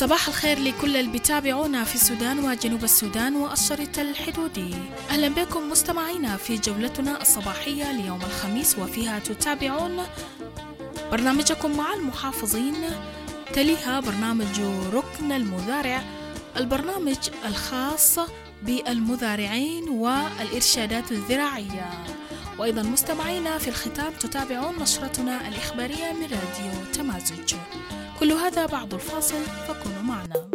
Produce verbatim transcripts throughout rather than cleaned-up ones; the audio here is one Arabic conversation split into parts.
صباح الخير لكل اللي بيتابعونا في السودان وجنوب السودان والشريط الحدودي. أهلا بكم مستمعينا في جولتنا الصباحية ليوم الخميس، وفيها تتابعون برنامجكم مع المحافظين، تليها برنامج ركن المزارع، البرنامج الخاص بالمزارعين والإرشادات الزراعية. وأيضا مستمعينا في الختام تتابعون نشرتنا الإخبارية من راديو تمازج. كل هذا بعد الفاصل، فكونوا معنا.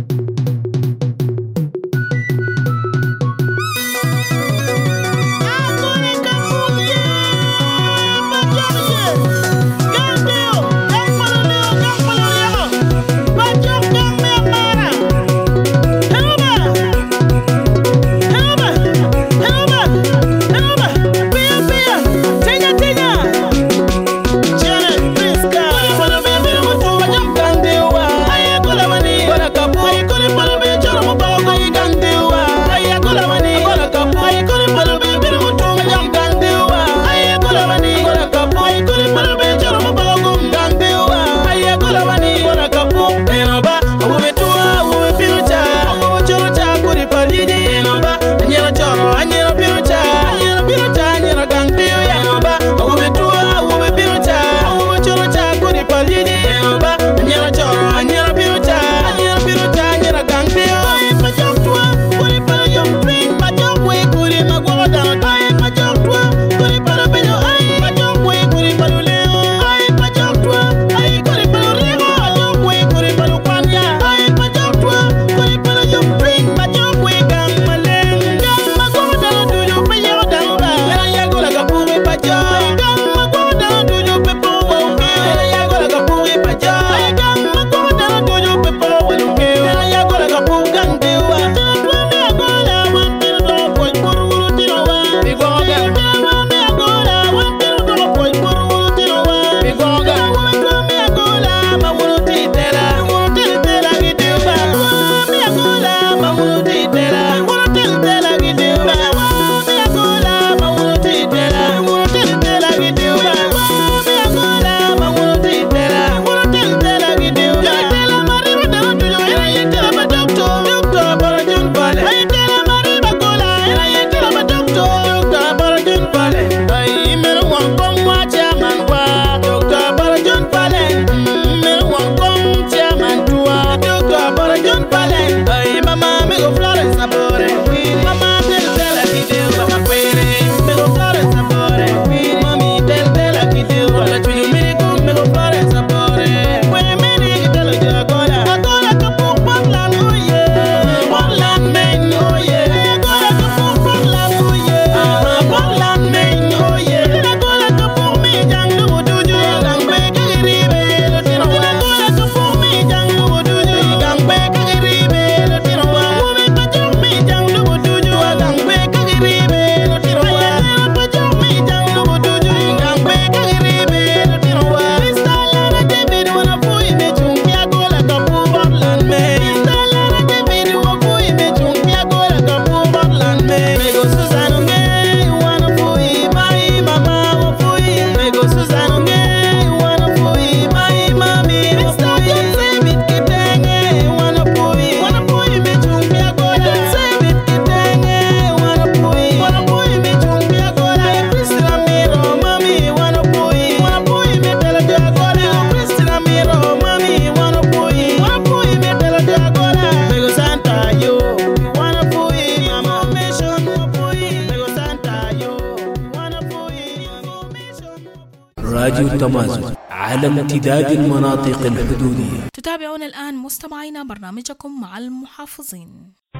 راديو تمازج على امتداد المناطق الحدودية. تتابعون الآن مستمعينا برنامجكم مع المحافظين.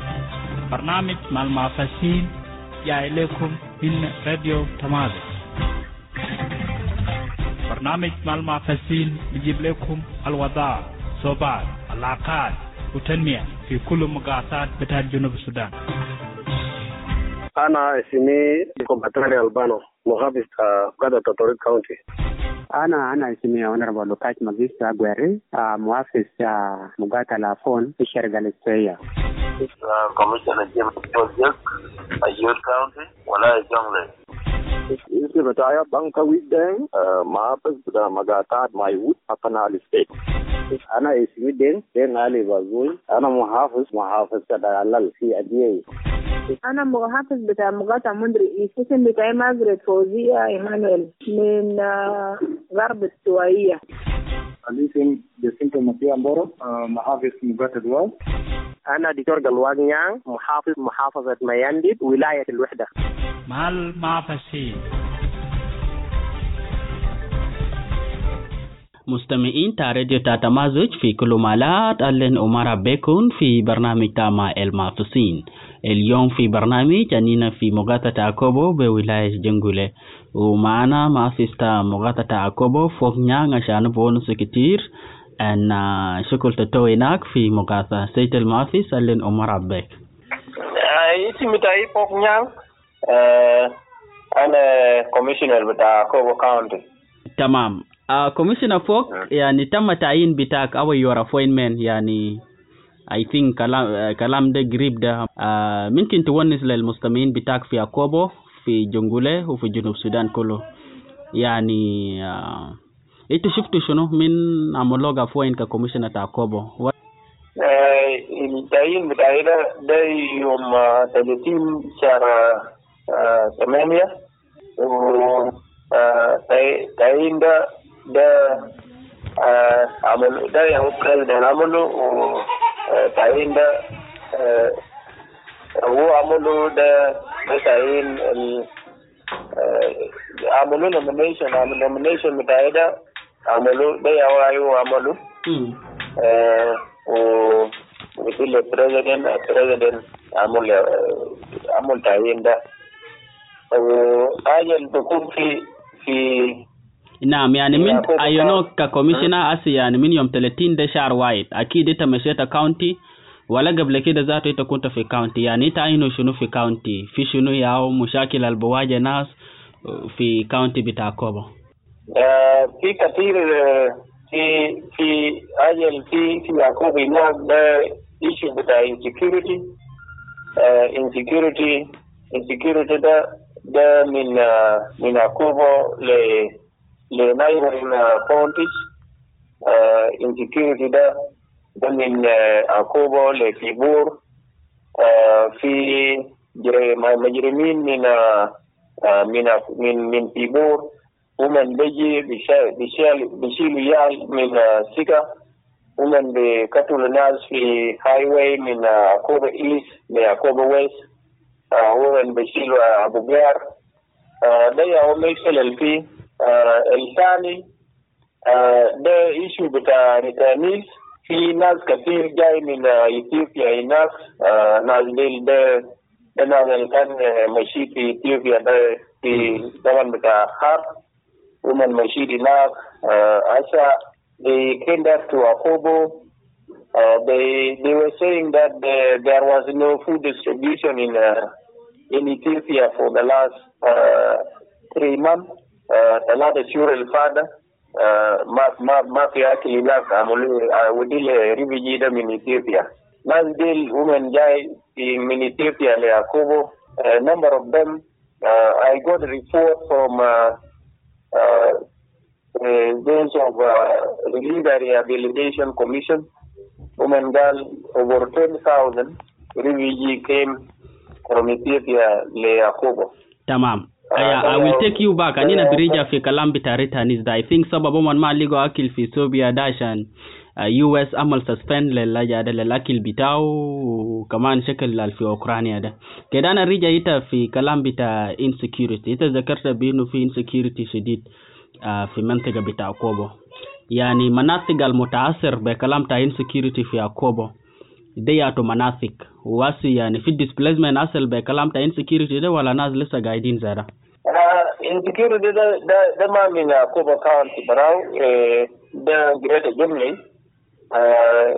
برنامج مع المحافظين جاء إليكم من راديو تمازج. برنامج مع المحافظين بيجيب لكم الوضع، صوبات، العلاقات وتنمية في كل مقاطعات بتاع جنوب السودان. أنا اسمي كومباتري ألبانو، محافظ قادة تطوريد كاونتي. أنا أنا اسمي أونربل لوكاش ماجيستا أغويري، محافظ مقاطعة لافون في الشرق الاستوائية. كوميشنر جيم بروجكت أيوت كاونتي ولا جونغلي. Isi betaya bangka wideng, mahapus sudah magatat mayut apa nali state. أنا اسمي دين دين علي بازوي. أنا محافظ محافظ تدلل في أدية. أنا محافظ بتاع مقاطعة مندري. اسم بتاعي ماجريت فوزية إيمانويل من غرب السوائية. الاسم جسنتو مسيح أمبورو محافظ مقاطعة دواز. أنا دكتور قلوان نيان محافظ محافظة ميانديد ولاية الوحدة. مع المعفسين. مستمعين تاريخ تاتمازج في كل مالات ألين أمارا بيكون في برنامج تاما المعفسين. اليوم في برنامج أننا في مقاطعة أكوبو بولاية جنجولة ومعنا معفس تا مقاطعة أكوبو فوق نيان عشان بونس كتير أن شكل تتوي هناك في مقاطعة سيد المعفس ألين أمارا بيك. اسمي تاي فوق نيان أنا كوميشنر بتاع أكوبو كاونتي. تمام. Uh, Commissioner Folk, يعني تم تعيين بتاعك أو your appointment يعني I think كلام uh, كلام ده قريب ده uh, ممكن تونس للمستمعين بتاعك في أكوبو في جنجولة وفي جنوب السودان كله يعني uh, إنتوا شفتوا شنو من عملوك أفوين ككوميشنر تاع أكوبو؟ التعيين بتاعي ده ده يوم ثلاثين شهر ثمانية و تعيين ده ده عمل ده يا بريزيدنت عمله وتعيين ده هو عمله ده ده تعيين عملوا نومينيشن عمل نومينيشن بتاعي ده عملوا ده يا وايو عمله و وكل البريزيدنت البريزيدنت عمل عمل تعيين ده وحاجة تكون في في نعم يعني من أيونو ككوميشنر أسي يعني من يوم ثلاثين ده شهر واحد أكيد أنت مشيت كاونتي ولا قبل كده ذاته أنت كنت في كاونتي يعني أنت عينو شنو في كاونتي في شنو ياو مشاكل البواجه ناس في كاونتي بتاع كوبا؟ آه في كثير في في أجل في في كوبا هناك ده issue بتاع insecurity آه insecurity insecurity ده ده من من كوبا ل لنايبرين كونتيز insecurity ده ده من كوبا لفيبور في مجرمين من من من من فيبور ومن بيجي بيشيل بيشيلوا يال من سيكا ومن بيقتلوا الناس في هاي واي من كوبا ايست لكوبا ويست ومن بيشيلوا ابو بيار ده يا مشكلة اللي فيه الثاني ده ايشو بتاع ريتانيز في ناس كثير جاي من اثيوبيا هناك ناس ديل ده ده ناس اللي كان ماشي في اثيوبيا ده في زمن بتاع حرب ومن ماشي هناك هسه they came back to Akobo. Uh, they they were saying that the, there was no food distribution in uh, in Ethiopia for the last uh, three months. A lot of children father ما ما ما في أكل لا عملوا وديل refugee them in Ethiopia. ناس ديل women جاي من Ethiopia لأكوبو. A number of them uh, I got a report from uh, uh, uh, those of uh, Relief Rehabilitation Commission. Women girl over twenty thousand refugee came from Ethiopia لأكوبو. تمام. Yeah, I will take you back. Anina birija fi kalam bitarita is that I think sababu man ma ligo akil fi Ethiopia dashan U S amal suspend lella jada lella akil bitao kaman shakal al fi Ukraine da. Kedana rija ita fi kalam bita insecurity. Ita zakarta binu fi insecurity shadid fi mantiga bita Akobo. Yani manatiq al mutaasir be kalam ta insecurity fi Akobo. They to manasik wasi yani fi displacement asal be kalam ta insecurity da wala nas lisa guiding zara uh, insecurity da da da ma min Akobo County barau eh the greater Germany uh,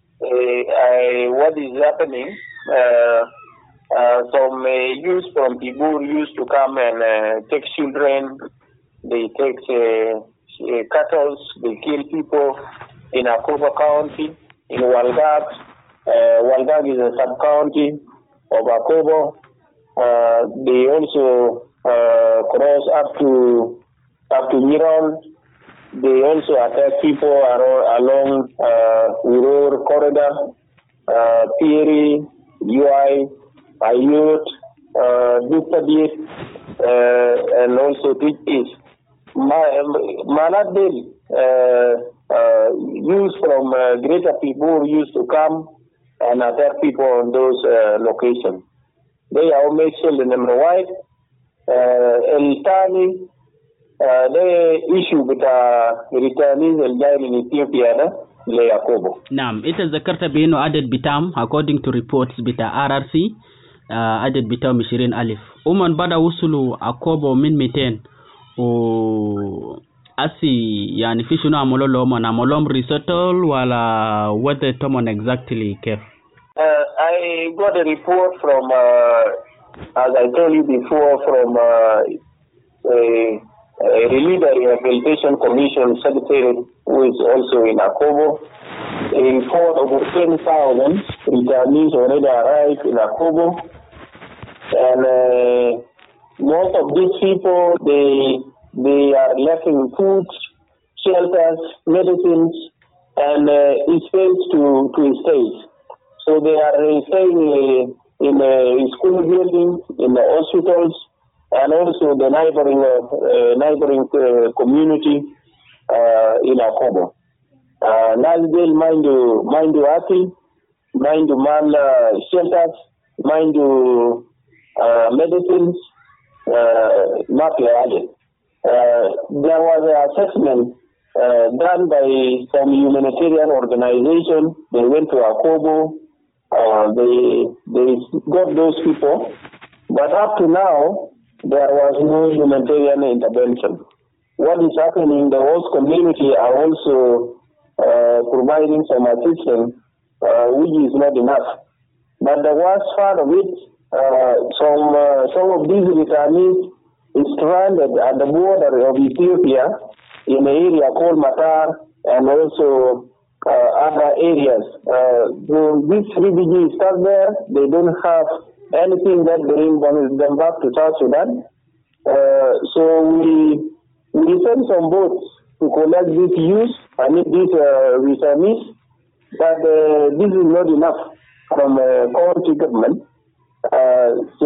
uh, what is happening uh, uh, some uh, youth from Tibur used to come and uh, take children, they take uh, uh, cattle, they kill people in Akobo County, in Walgab. Uh, Walgab is a sub-county of Akobo. Uh, they also uh, cross up to up to Miron they also attack people along uh, Urur corridor, uh, Piri, U I, Ayut, uh, Duktabir, uh, and also Tikis. Maladil, uh, uh, used from uh, Greater Pibur used to come and attack people on those uh, locations. They are mentioned in number white, El Tani, the issue with the returnees and jail in Ethiopia, Le Yakobo. Naam, it is the Karta Bino added bitam, according to reports bita R R C, uh, added bitam Mishirin Alif. Uman bada usulu Akobo min miten, o asi yani fishuna amololo man amolom resettle wala what the tomon exactly kef. Uh, I got a report from, uh, as I told you before, from uh, a, a Relief Rehabilitation Commission Secretary who is also in Akobo. A report of ten thousand returnees already arrived in Akobo. And uh, most of these people, they, they are lacking food, shelters, medicines, and uh, space to, to stay. So they are staying uh, in uh, school buildings, in the hospitals, and also the neighboring uh, uh, neighboring uh, community uh, in Akobo. Nazbil mind you, mind you, Aki, mind you, man uh, shelters, mind you, uh, medicines, not uh, uh, There was an assessment uh, done by some humanitarian organization. They went to Akobo. Uh, they they got those people, but up to now there was no humanitarian intervention. What is happening? The host community are also uh, providing some assistance, uh, which is not enough. But the worst part of it, uh, some uh, some of these returnees is stranded at the border of Ethiopia in an area called Matar and also Uh, other areas. Uh, so these refugees stuck there, they don't have anything that brings them back to South Sudan. Uh, so we we send some boats to collect these youth, I mean these uh, returnees, but uh, this is not enough from uh, county government. Uh, so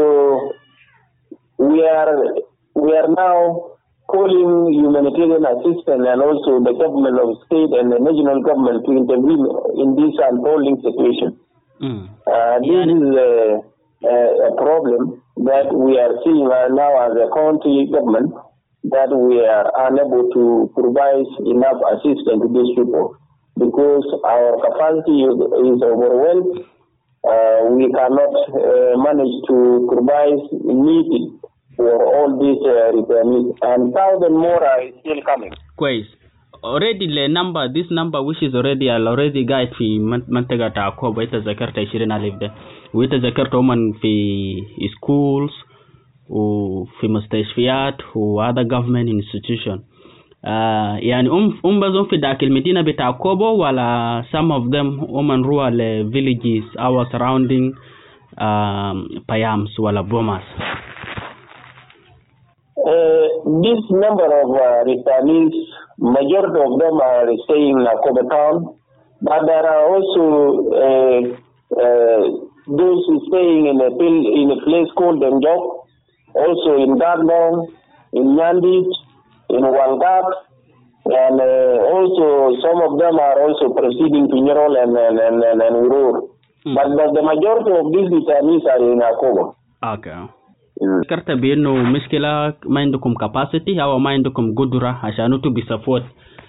we are we are now calling humanitarian assistance and also the government of state and the national government to intervene in this unfolding situation. Mm. Uh, this yeah. is a, a, a problem that we are seeing now as a county government, that we are unable to provide enough assistance to these people because our capacity is, is overwhelmed. Uh, we cannot uh, manage to provide needed for all these uh, returnees, and thousand more are still coming. Quite. Already the number, this number which is already already guide fi mantaga ta Akobo ita zakarta ishirini alif da. Wita zakarta woman fi schools, or fi mustashfiyat, or other government institution. Uh, yani um umbazon fi dakil medina bita Akobo wala some of them woman rural uh, villages our surrounding um, Payams wala Bomas. Uh, this number of uh, returnees, majority of them are staying in Akobo town, but there are also uh, uh, those staying in a, in a place called Denjok, also in Dagbong, in Nyandit, in Wangap, and uh, also some of them are also proceeding to Nyerol and, and, and, and, and Urur. Mm. But, but the majority of these returnees are in Akobo. Okay. ذكرت بأنه مشكلة ما عندكم capacity أو ما عندكم قدرة عشان تبي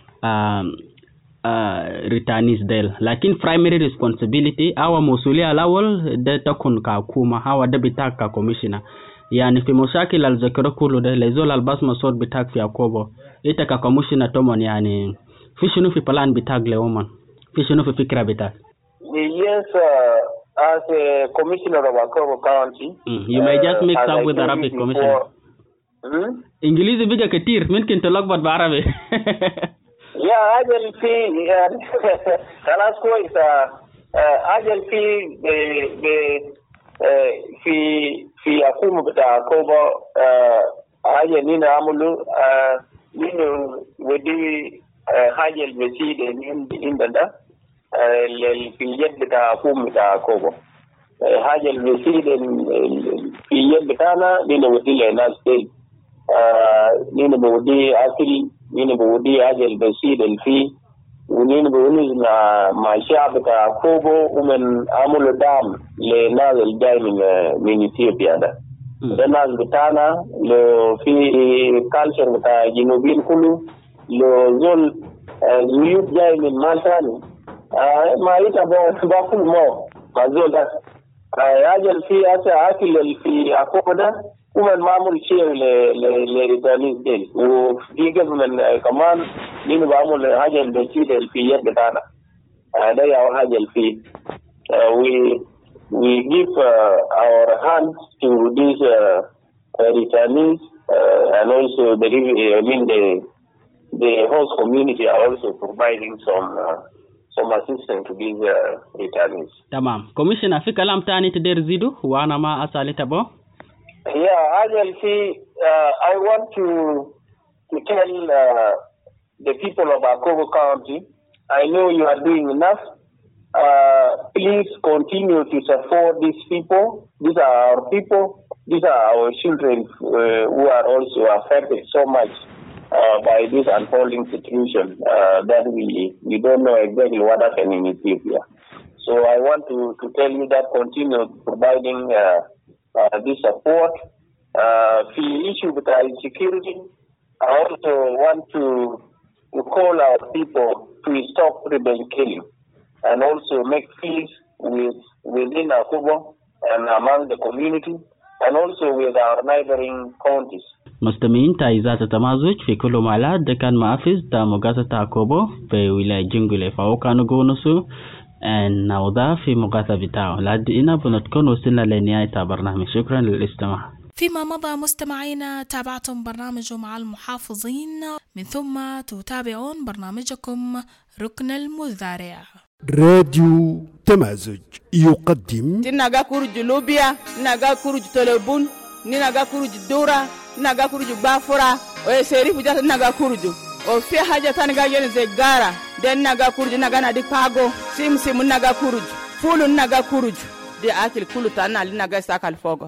returnees ديل، لكن primary responsibility أو مسؤولية الأول ده تكون كحكومة أو ده بتاعك ككوميشنر. يعني في مشاكل الذكر كله ده لزول الباس مسؤول بتاعك في أكوبو إنت ككوميشنر تومن، يعني في شنو في بلان بتاعك لهمن، في شنو في فكرة بتاعك؟ Yes, uh, as a commissioner of Akobo County. Mm, you may just mix uh, up with Arabic commissioner. Hmm? إنجليزي بيجا كتير ممكن تلخبط بعربي. Yeah, أجل في خلاص كويس. أجل في ب في في حكومة بتاع أكوبو أجل نينا عملوا نينا ودي حاجة البسيطة عندنا في اليد بتاع أقوم بتاع كوبو. حاجة البسيطة في اليد بتاعنا نودي لناس تاني، نين بودي أكل، نين بودي حاجة البسيطة اللي فيه، ونين بونس مع مع الشعب بتاع كوبو ومن عملوا دعم لناس الجاي من من إثيوبيا ده. ده الناس بتاعنا لو في كالتشر بتاع جنوبين كله لو زول زيوت جاي من مال ثاني ما يتابع باكل مو ما زول ده راجل في أسا أكل في أكو ده ومن معمول شيء لريتانيز ديل وفي من كمان مين بعمل حاجة البسيطة في يد بتاعنا ده يا حاجة في we we give uh, our hands to these uh, returnees uh, and also the I mean the the host community are also providing some uh, some assistance to these uh, returnees. تمام. Commissioner في كلام تاني تقدر تزيده وأنا ما أسأل تبغى. Yeah, Agency, uh, I want to to tell uh, the people of Akobo County, I know you are doing enough. Uh, please continue to support these people. These are our people. These are our children uh, who are also affected so much uh, by this unfolding situation uh, that we we don't know exactly what happened in Ethiopia. So I want to, to tell you that continue providing uh, uh, this support. Uh, the issue with our security, I also want to, to call our people to stop rebel killing and also make peace with within Akobo and among the community and also with our neighboring counties. مستمعين تعزيزات التمازج في كل مالات ده كان محافظ تا مقاطعة أكوبو في ولاية جنجولة فهو كانوا قونسوا النوضة في مقاطعة بتاعه لدينا بنتكون وصلنا لنهاية برنامج. شكرا للاستماع. فيما مضى مستمعينا تابعتم برنامج مع المحافظين، من ثم تتابعون برنامجكم ركن المزارع. راديو تمازج يقدم تناغا كورج لوبيا، ناغا كورج تلبون، ناغا كورج دورا، ناغا كورج بافورا، ويسيري فجات ناغا كورج وفي حاجة تانغا ين زغارا دين ناغا كورج ناغا نادي باغو سيم سيم ناغا كورج فول ناغا كورج دي اكل كله تانا لناغا ساكال فوق.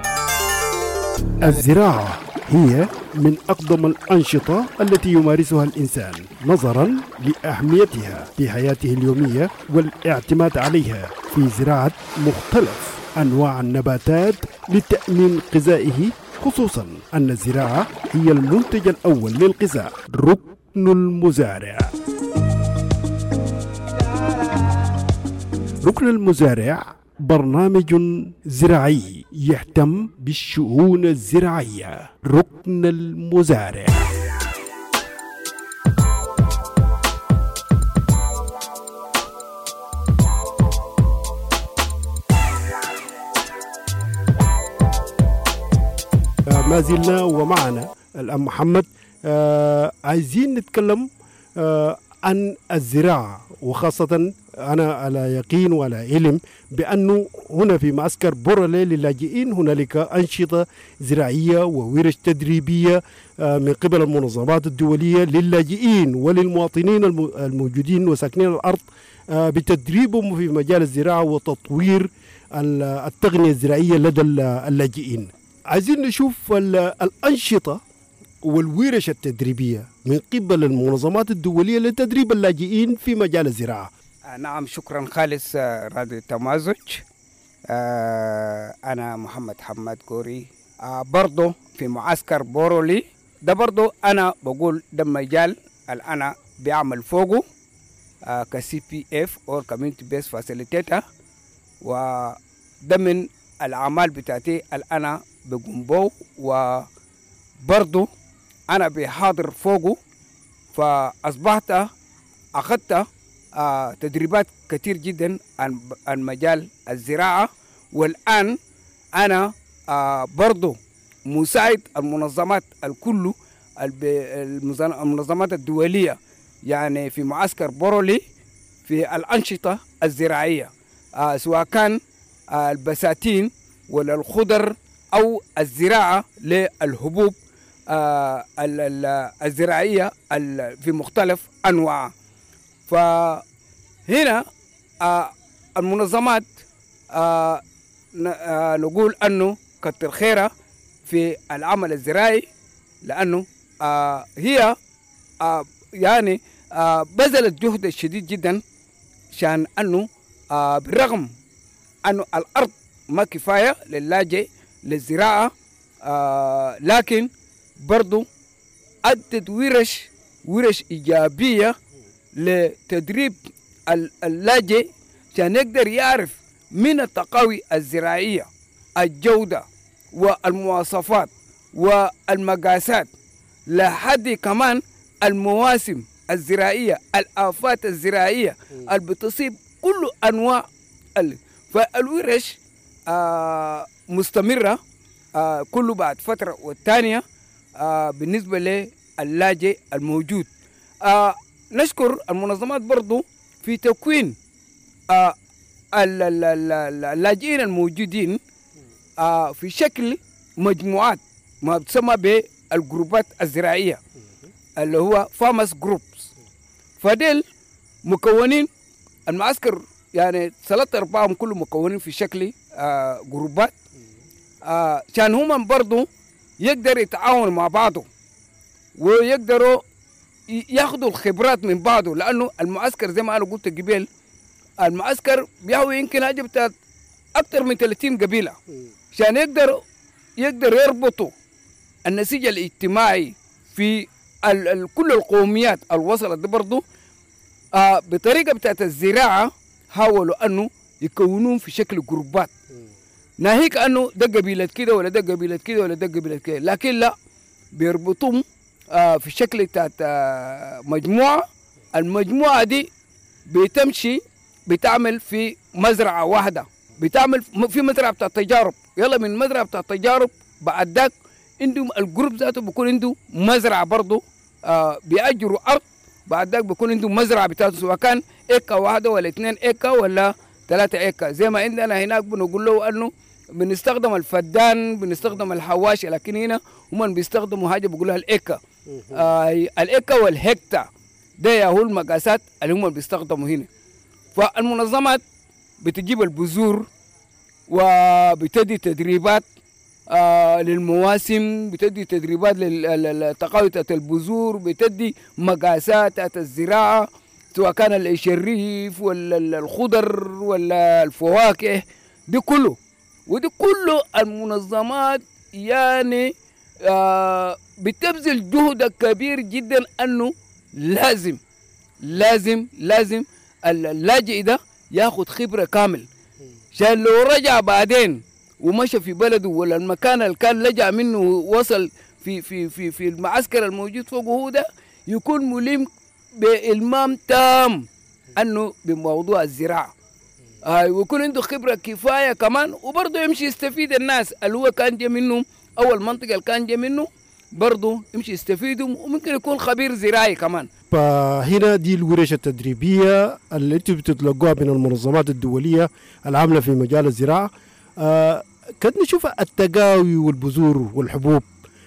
الزراعة هي من أقدم الأنشطة التي يمارسها الإنسان نظرا لأهميتها في حياته اليومية والاعتماد عليها في زراعة مختلف أنواع النباتات لتأمين غذائه، خصوصا أن الزراعة هي المنتج الأول للغذاء. ركن المزارع. ركن المزارع برنامج زراعي يهتم بالشؤون الزراعية. ركن المزارع. ما زلنا ومعنا الأم محمد. آه عايزين نتكلم آه عن الزراعة، وخاصة أنا على يقين وعلى علم بأنه هنا في معسكر بورالي للاجئين هنالك أنشطة زراعية وورش تدريبية من قبل المنظمات الدولية للاجئين وللمواطنين الموجودين وساكنين الأرض بتدريبهم في مجال الزراعة وتطوير التقنية الزراعية لدى اللاجئين. عايزين نشوف الأنشطة والورش التدريبية من قبل المنظمات الدولية لتدريب اللاجئين في مجال الزراعة. نعم، شكرا خالص راديو تمازج. أنا محمد حماد كوري، برضو في معسكر بورولي ده. برضو أنا بقول ده مجال أنا بيعمل فوقه كسي بي اف أو كوميونتي بيس فاسيليتيتر، وده من الأعمال بتاعتي أنا بقوم بو، وبرضو أنا بحاضر فوقه. فأصبحت أخذت آه تدريبات كتير جدا عن, عن مجال الزراعة، والآن أنا آه برضو مساعد المنظمات الكل المنظمات الدولية يعني في معسكر بورولي في الأنشطة الزراعية، آه سواء كان آه البساتين ولا الخضر أو الزراعة للحبوب آه الزراعية في مختلف أنواعها. فهنا آه المنظمات آه نقول أنه كتر خيرها في العمل الزراعي، لأنه آه هي آه يعني آه بذلت جهد شديد جدا عشان أنه آه بالرغم أنه الأرض ما كفاية للاجئ للزراعة، آه لكن برضو أدت ورش ورش إيجابية لتدريب اللاجئ عشان يقدر يعرف من التقاوي الزراعية الجودة والمواصفات والمقاسات، لحد كمان المواسم الزراعية، الآفات الزراعية اللي بتصيب كل أنواع. فالورش آه مستمرة آه كله بعد فترة والتانية آه بالنسبة للاجئ الموجود. آه نشكر المنظمات برضو في تكوين آه اللاجئين الموجودين آه في شكل مجموعات ما بتسمى بالجروبات الزراعية اللي هو فارمرز جروبس. فديل مكونين المعسكر يعني ثلاثة أربعة كلهم مكونين في شكل آه جروبات آه عشان هم برضو يقدروا يتعاونوا مع بعضهم ويقدروا ياخدوا الخبرات من بعضه، لأنه المعسكر زي ما أنا قلت قبل المعسكر بيحوي يمكن حاجة بتاعت أكثر من ثلاثين قبيلة عشان يقدروا يقدر يربطوا النسيج الاجتماعي في ال ال كل القوميات الوصلت برضو آه بطريقة بتاعت الزراعة. حاولوا أنه يكونون في شكل جروبات، ناهيك أنه ده قبيلة كده ولا ده قبيلة كده ولا ده قبيلة كده، لكن لا بيربطوهم آه في شكل بتاعت آه مجموعة. المجموعة دي بتمشي بتعمل في مزرعة واحدة، بتعمل في مزرعة بتاعت تجارب. يلا من مزرعة بتاعت تجارب بعد ذاك عندهم الجروب ذاته بيكون عنده مزرعة برضه آه بيأجروا أرض، بعد ذاك بيكون عنده مزرعة بتاعته سواء كان إيكا واحدة ولا اثنين إيكا ولا ثلاثة إيكا. زي ما عندنا هناك بنقول له أنه بنستخدم الفدان بنستخدم الحواشي، لكن هنا هم بيستخدموا حاجة بيقولوها الإيكا. آه الإيكا والهكتا ده هو المقاسات اللي هم بيستخدموا هنا. فالمنظمات بتجيب البذور وبتدي تدريبات آه للمواسم، بتدي تدريبات للتقاوي بتاعت البذور، بتدي مقاسات بتاعت الزراعة سواء كان الشريف ولا الخضر ولا الفواكه، دي كله ودي كله المنظمات يعني آه بتبذل جهد كبير جدا انه لازم لازم لازم اللاجئ ده ياخد خبرة كامل عشان لو رجع بعدين ومشى في بلده ولا المكان اللي كان لجأ منه وصل في في في في المعسكر الموجود فوقه هو ده يكون ملم بإلمام تام انه بموضوع الزراعة آه ويكون عنده خبرة كفاية كمان، وبرضه يمشي يستفيد الناس اللي هو كان جا منهم او المنطقة اللي كان جا منه برضه يمشي يستفيدهم، وممكن يكون خبير زراعي كمان. فهنا دي الورش التدريبية اللي انتم بتتلقوها من المنظمات الدولية العاملة في مجال الزراعة. آه كد نشوف التقاوي والبذور والحبوب،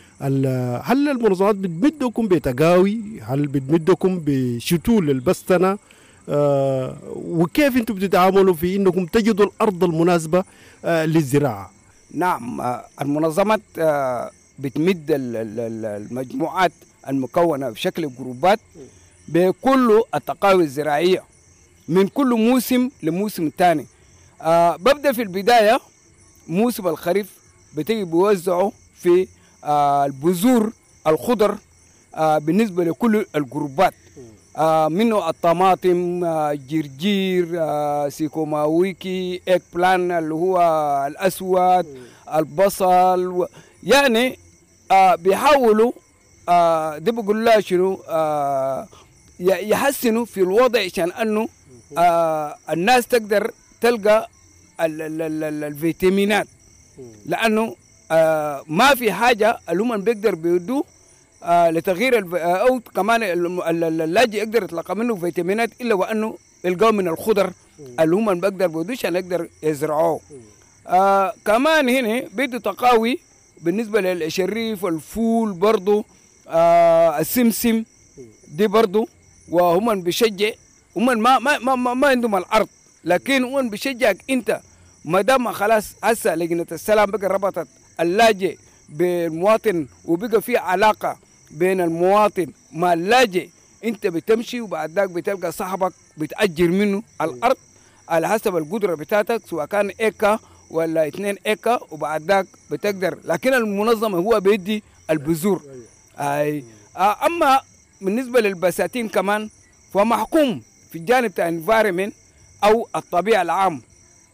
هل المنظمات بتمدكم بتقاوي؟ هل بتمدكم بشتول البستنة؟ آه وكيف انتم بتتعاملوا في انكم تجدوا الارض المناسبة آه للزراعة؟ نعم آه المنظمات آه بتمد المجموعات المكونة بشكل جروبات بكل التقاوي الزراعية من كل موسم لموسم تاني. آه ببدأ في البداية موسم الخريف بتيجي بيوزعوا في آه البذور الخضر آه بالنسبة لكل الجروبات آه منه الطماطم آه جرجير آه سيكوماويكي إيك بلان اللي هو الأسود البصل و... يعني آه بيحاولوا آه ده بقول لها شنو آه يحسنوا في الوضع عشان انه آه الناس تقدر تلقى ال ال ال الفيتامينات، لانه آه ما في حاجه اللي هم بيقدر بيدوا آه لتغيير او كمان اللاجئ يقدر يتلقى منه فيتامينات الا وانه يلقاه من الخضر اللي هم بيقدر بيدوا عشان يقدر يزرعوه. آه كمان هنا بيدوا تقاوي بالنسبة للشريف الفول برضو آه السمسم دي برضو، وهم بيشجع هم ما ما ما, ما, ما عندهم الأرض، لكن هم بيشجعك أنت ما دام خلاص هسه لجنة السلام بقى ربطت اللاجئ بالمواطن وبقى في علاقة بين المواطن مع اللاجئ، أنت بتمشي وبعد ذاك بتلقى صاحبك بتأجر منه الأرض على حسب القدرة بتاعتك، سواء كان إيكا ولا اثنين إيكا، وبعد ذاك بتقدر. لكن المنظمة هو بيدي البذور. أي أما بالنسبة للبساتين كمان فمحكوم في الجانب بتاع environment أو الطبيعة العام،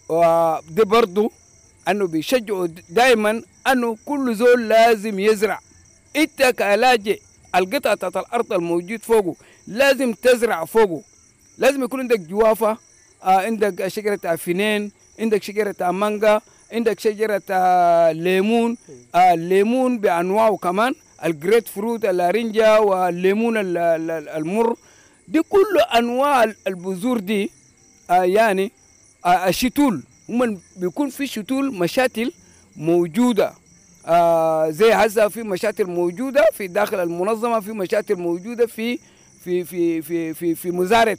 ودي برضو أنه بيشجعوا دائما أنه كل زول لازم يزرع. أنت كلاجئ القطعة بتاعت الأرض الموجود فوقه لازم تزرع فوقه، لازم يكون عندك جوافة، آه عندك شجرة فينين، عندك شجرة مانجا، عندك شجرة آه ليمون، آه الليمون بأنواعه كمان، الجريت فروت، الارنجا والليمون المر، دي كل أنواع البذور دي. آه يعني آه الشتول، هم بيكون في شتول مشاتل موجودة، آه زي هسه في مشاتل موجودة في داخل المنظمة، في مشاتل موجودة في في في في في في مزارع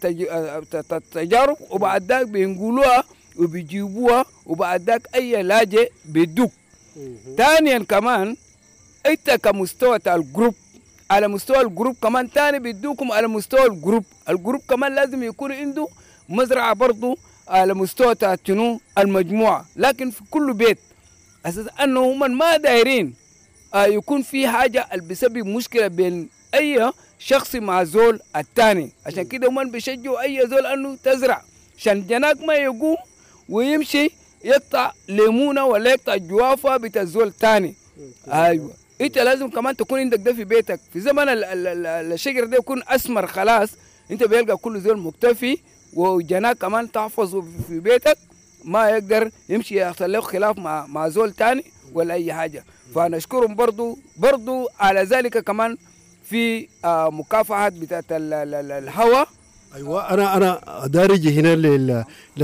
تجارب، وبعد ذاك بينقلوها وبيجيبوها، وبعد ذاك اي لاجئ بيدوك. ثانيا كمان انت كمستوى تاع الجروب، على مستوى الجروب كمان ثاني بيدوكم على مستوى الجروب، الجروب كمان لازم يكون عنده مزرعة برضو على مستوى تاع شنو المجموعة، لكن في كل بيت اساس انه هم ما دايرين آه يكون في حاجة اللي بسبب مشكلة بين اي شخص مع زول الثاني. عشان كده هم بيشجعوا اي زول انه تزرع، عشان جناك ما يقوم ويمشي يقطع ليمونه ولا يقطع جوافه بتاع الزول الثاني. ايوه انت لازم كمان تكون عندك ده في بيتك. في زمن الشجر ده يكون اسمر خلاص، انت بيلقى كل زول مكتفي، وجناك كمان تحفظه في بيتك، ما يقدر يمشي يحصل له خلاف مع مع زول ثاني ولا اي حاجه. فنشكرهم برضو برضو على ذلك. كمان في آه مكافحة بتاعت الهواء. ايوه انا انا دارج هنا لل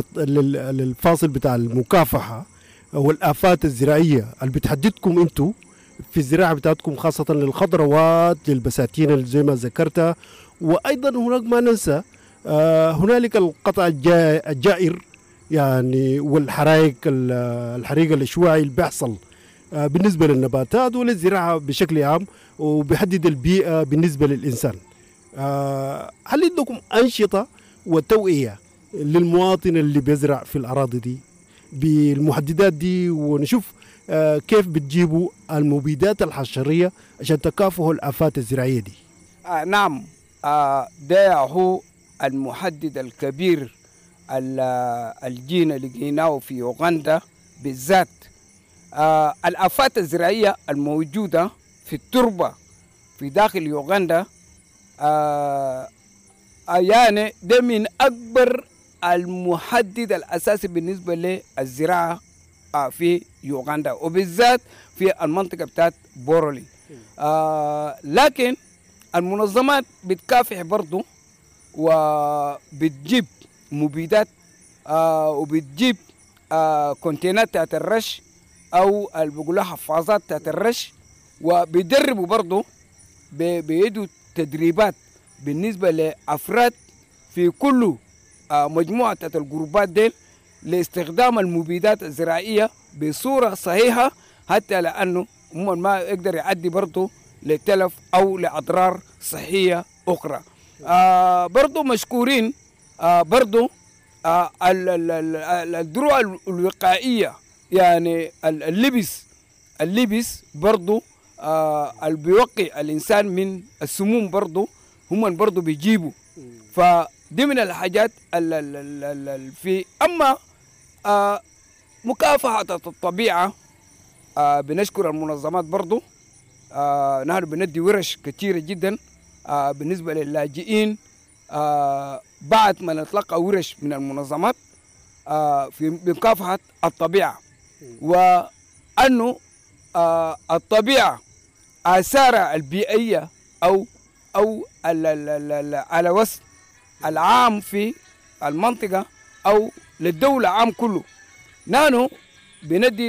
للفاصل بتاع المكافحة والآفات الزراعية اللي بتحددكم انتم في الزراعة بتاعتكم، خاصة للخضروات للبساتين اللي زي ما ذكرتها. وايضا هناك ما ننسى آه هنالك القطع الجائر يعني، والحرائق الحريق الاشواعي اللي بيحصل آه بالنسبة للنباتات وللزراعة بشكل عام، وبيحدد البيئة بالنسبة للإنسان. آه هل عندكم أنشطة وتوعية للمواطن اللي بيزرع في الأراضي دي بالمحددات دي، ونشوف آه كيف بتجيبوا المبيدات الحشرية عشان تكافحوا الآفات الزراعية دي؟ آه نعم، آه ده هو المحدد الكبير الجين اللي لقيناه في أوغندا بالذات. آه الآفات الزراعية الموجودة في التربة في داخل يوغندا آه يعني ده من أكبر المحدد الأساسي بالنسبة للزراعة آه في يوغندا، وبالذات في المنطقة بتاعت بورولي. آه لكن المنظمات بتكافح برضو وبتجيب مبيدات آه وبتجيب آه كونتينات بتاعت الرش أو اللي بيقولوها حفاظات بتاعت الرش، وبيدربوا برضو بيدوا تدريبات بالنسبة لأفراد في كل مجموعة الجروبات ديل لاستخدام المبيدات الزراعية بصورة صحيحة، حتى لأنه هم ما يقدر يعدي برضو لتلف أو لأضرار صحية أخرى. آه برضو مشكورين آه برضو آه الدروع الوقائية، يعني اللبس اللبس برضو آه اللي بيوقي الإنسان من السموم برضو هم برضو بيجيبوا. فدي من الحاجات اللي في. أما آه مكافحة الطبيعة آه بنشكر المنظمات برضو. آه نحن بندي ورش كثيرة جدا آه بالنسبة للاجئين آه بعد ما نتلقى ورش من المنظمات آه في مكافحة الطبيعة، وأنه آه الطبيعة آثارها البيئية أو أو على وسط العام في المنطقة أو للدولة عام كله. نحن بندي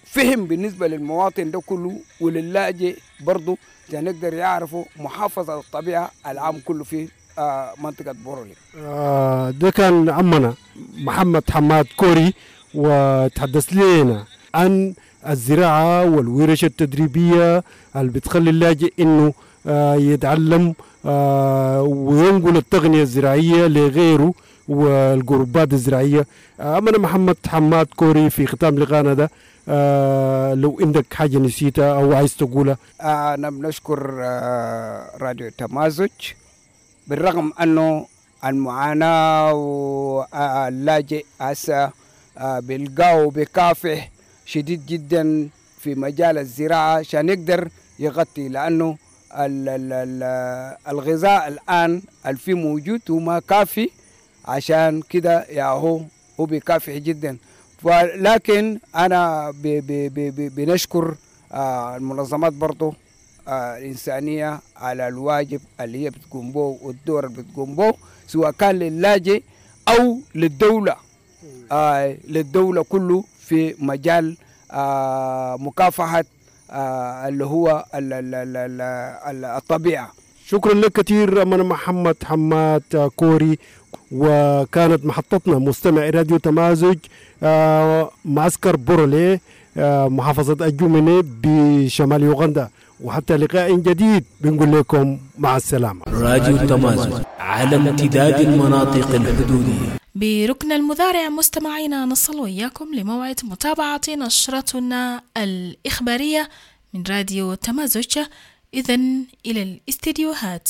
فهم بالنسبة للمواطن ده كله وللاجئ برضه نقدر يعرفوا محافظة الطبيعة العام كله في آه منطقة بورولي. آه ده كان عمنا محمد حماد كوري، وتحدث لنا عن الزراعة والورش التدريبية اللي بتخلي اللاجئ انه آه يتعلم آه وينقل التقنية الزراعية لغيره والجروبات الزراعية. آه عمنا محمد حماد كوري في ختام لقاءنا ده، آه لو عندك حاجة نسيتها او عايز تقولها. آه انا بنشكر آه راديو تمازج، بالرغم انه المعاناة واللاجئ هسه آه بيلقاه بكافح شديد جدا في مجال الزراعة عشان يقدر يغطي، لأنه ال ال ال الغذاء الآن الفي موجود وما كافي، عشان كده يا هو هو بكافح جدا. ولكن أنا بي بي بي بنشكر آه المنظمات برضو آه الإنسانية على الواجب اللي هي بتقوم به والدور اللي بتقوم به، سواء كان للاجئ أو للدولة آه للدولة كله في مجال آه مكافحة آه اللي هو ال ال ال ال الطبيعة. شكرا لك كثير أمنا محمد حماد كوري. وكانت محطتنا مستمع راديو تمازج آه معسكر بورولي آه محافظة الجوميني بشمال يوغندا، وحتى لقاء جديد بنقول لكم مع السلامة. راديو تمازج على امتداد المناطق الحدودية. بركن المذارع مستمعينا نصل وإياكم لموعد متابعة نشرتنا الإخبارية من راديو تمازج. إذن إلى الاستديوهات.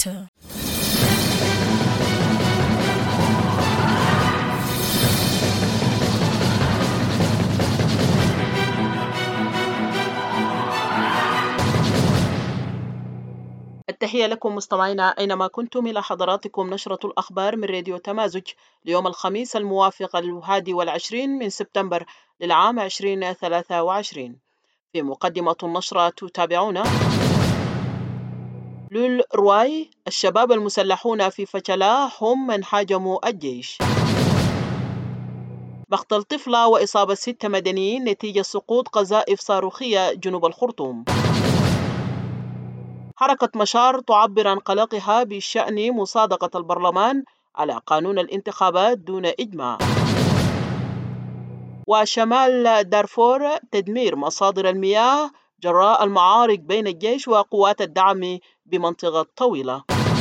التحية لكم مستمعينا أينما كنتم، إلى حضراتكم نشرة الأخبار من راديو تمازج ليوم الخميس الموافق الحادي والعشرين من سبتمبر للعام عشرين ثلاثة وعشرين. في مقدمة النشرة تتابعون: لول رواي، الشباب المسلحون في فشلا هم من هاجموا الجيش. مقتل طفلة وإصابة ستة مدنيين نتيجة سقوط قذائف صاروخية جنوب الخرطوم. حركة مشار تعبر عن قلقها بشأن مصادقة البرلمان على قانون الانتخابات دون إجماع. وشمال دارفور، تدمير مصادر المياه جراء المعارك بين الجيش وقوات الدعم بمنطقة طويلة.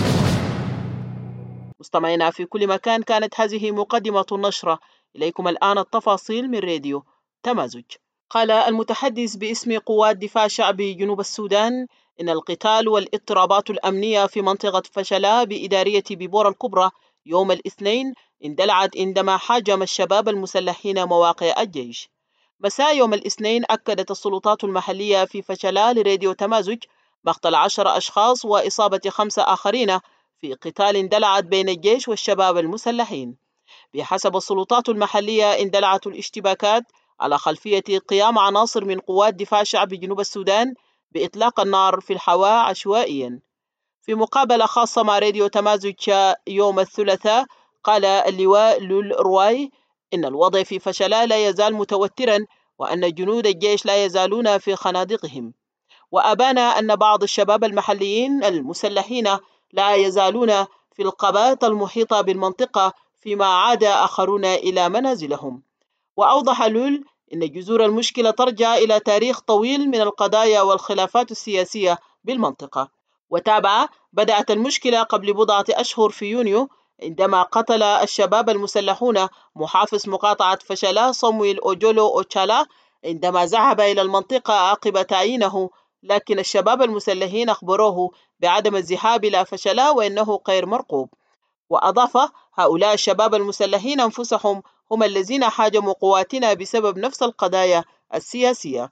مستمعينا في كل مكان، كانت هذه مقدمة النشرة. إليكم الآن التفاصيل من راديو تمازج. قال المتحدث باسم قوات دفاع شعبي جنوب السودان إن القتال والاضطرابات الأمنية في منطقة فشلا بإدارية بيبور الكبرى يوم الاثنين اندلعت عندما هاجم الشباب المسلحين مواقع الجيش. مساء يوم الاثنين أكدت السلطات المحلية في فشلا لراديو تمازج مقتل عشر أشخاص وإصابة خمسة آخرين في قتال اندلعت بين الجيش والشباب المسلحين. بحسب السلطات المحلية اندلعت الاشتباكات على خلفية قيام عناصر من قوات دفاع شعب جنوب السودان بإطلاق النار في الحواء عشوائيا. في مقابلة خاصة مع راديو تمازج يوم الثلاثاء، قال اللواء لول رواي إن الوضع في فشلا لا يزال متوترا، وأن جنود الجيش لا يزالون في خنادقهم. وأبان أن بعض الشباب المحليين المسلحين لا يزالون في القبات المحيطة بالمنطقة، فيما عاد آخرون إلى منازلهم. وأوضح لول إن جذور المشكلة ترجع إلى تاريخ طويل من القضايا والخلافات السياسية بالمنطقة. وتابع: بدأت المشكلة قبل بضعة أشهر في يونيو عندما قتل الشباب المسلحون محافظ مقاطعة فشلا صمويل أوجولو أوتشالا عندما ذهب إلى المنطقة عقب تعيينه، لكن الشباب المسلحين أخبروه بعدم الذهاب إلى فشلا وإنه غير مرغوب. وأضاف: هؤلاء الشباب المسلحين أنفسهم هم الذين هاجموا قواتنا بسبب نفس القضايا السياسية.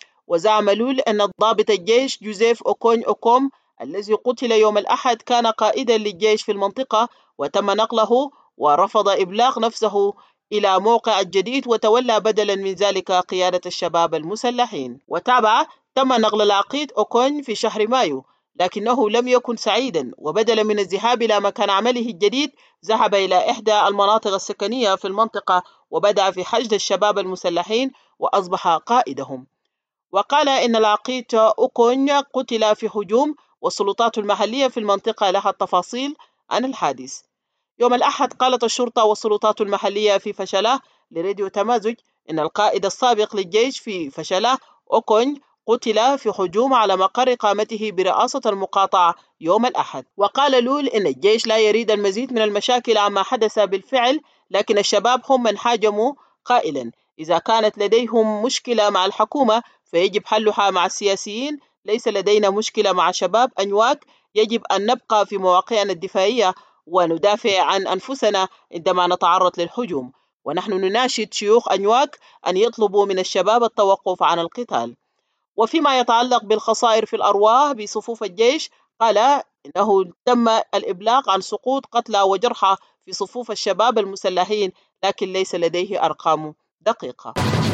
وزعم لول أن ضابط الجيش جوزيف أوكوني أوكوم الذي قتل يوم الأحد كان قائدا للجيش في المنطقة، وتم نقله ورفض إبلاغ نفسه إلى موقع الجديد، وتولى بدلا من ذلك قيادة الشباب المسلحين. وتابع: تم نقل العقيد أوكون في شهر مايو، لكنه لم يكن سعيدا، وبدلا من الذهاب إلى مكان عمله الجديد ذهب إلى إحدى المناطق السكنية في المنطقة وبدأ في حشد الشباب المسلحين وأصبح قائدهم. وقال إن العقيد أوكونج قتل في هجوم، والسلطات المحلية في المنطقة لها التفاصيل عن الحادث. يوم الأحد قالت الشرطة والسلطات المحلية في فشلة لراديو تمازج إن القائد السابق للجيش في فشلة أوكونج قتل في هجوم على مقر إقامته برئاسة المقاطعة يوم الأحد. وقال لول إن الجيش لا يريد المزيد من المشاكل عما حدث بالفعل، لكن الشباب هم من حاجموا، قائلا إذا كانت لديهم مشكلة مع الحكومة فيجب حلها مع السياسيين، ليس لدينا مشكلة مع شباب أنيواك، يجب أن نبقى في مواقعنا الدفاعية وندافع عن أنفسنا عندما نتعرض للهجوم، ونحن نناشد شيوخ أنيواك أن يطلبوا من الشباب التوقف عن القتال. وفيما يتعلق بالخسائر في الأرواح بصفوف الجيش، قال إنه تم الإبلاغ عن سقوط قتلى وجرحى في صفوف الشباب المسلحين، لكن ليس لديه أرقام دقيقة.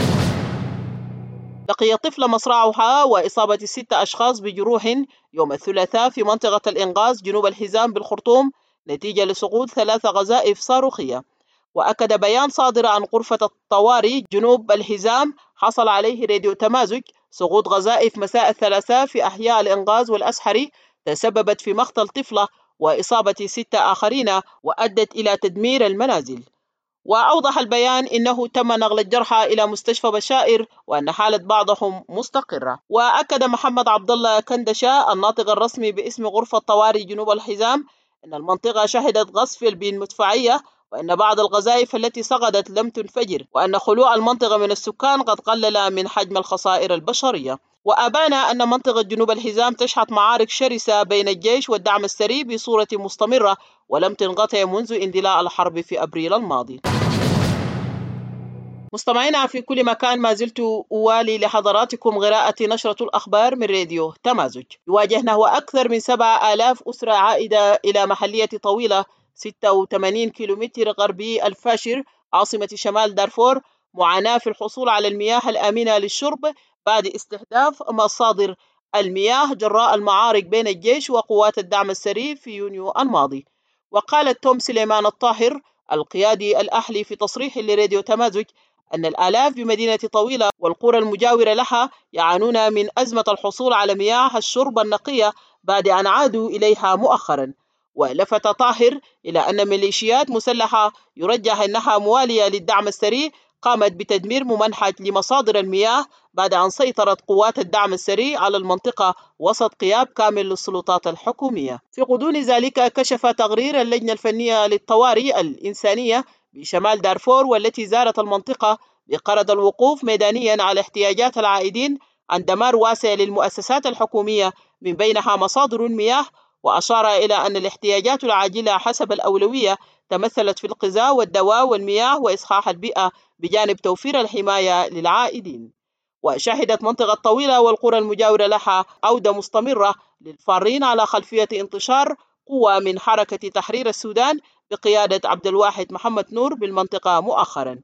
لقي طفل مصرعها وإصابة ستة أشخاص بجروح يوم الثلاثاء في منطقة الإنقاذ جنوب الحزام بالخرطوم نتيجة لسقوط ثلاث قذائف صاروخية. وأكد بيان صادر عن غرفة الطوارئ جنوب الحزام حصل عليه راديو تمازج سقوط قذائف مساء الثلاثاء في أحياء الإنقاذ والأسحري تسببت في مقتل طفلة وإصابة ستة آخرين وأدت إلى تدمير المنازل. وأوضح البيان إنه تم نقل الجرحى إلى مستشفى بشائر وأن حالة بعضهم مستقرة. وأكد محمد عبد الله كندشة الناطق الرسمي باسم غرفة طوارئ جنوب الحزام أن المنطقة شهدت قصف بالمدفعية، وأن بعض القذائف التي سقطت لم تنفجر، وأن خلوع المنطقة من السكان قد قلل من حجم الخسائر البشرية. وأبان أن منطقة جنوب الحزام تشهد معارك شرسة بين الجيش والدعم السري بصورة مستمرة ولم تنقطع منذ اندلاع الحرب في أبريل الماضي. مستمعينا في كل مكان، ما زلت أوالي لحضراتكم قراءة نشرة الأخبار من راديو تمازج. يواجهنا هو أكثر من سبعة آلاف أسرة عائدة إلى محلية طويلة ستة وثمانين كيلومتر غربي الفاشر عاصمة شمال دارفور معاناة في الحصول على المياه الآمنة للشرب بعد استهداف مصادر المياه جراء المعارك بين الجيش وقوات الدعم السري في يونيو الماضي. وقال توم سليمان الطاهر القيادي الأحلي في تصريح لراديو تمازج أن الآلاف بمدينة طويلة والقرى المجاورة لها يعانون من أزمة الحصول على مياه الشرب النقية بعد أن عادوا إليها مؤخرا. ولفت طاهر إلى أن ميليشيات مسلحة يرجح أنها موالية للدعم السري قامت بتدمير ممنهج لمصادر المياه بعد أن سيطرت قوات الدعم السري على المنطقة وسط غياب كامل للسلطات الحكومية. في غضون ذلك كشف تقرير اللجنة الفنية للطوارئ الإنسانية بشمال دارفور والتي زارت المنطقة بغرض الوقوف ميدانيا على احتياجات العائدين عن دمار واسع للمؤسسات الحكومية من بينها مصادر المياه، وأشار إلى أن الاحتياجات العاجلة حسب الأولوية تمثلت في الغذاء والدواء والمياه وإصحاح البيئة بجانب توفير الحماية للعائدين. وشهدت منطقة طويلة والقرى المجاورة لها عودة مستمرة للفارين على خلفية انتشار قوة من حركة تحرير السودان بقيادة عبد الواحد محمد نور بالمنطقة مؤخرا.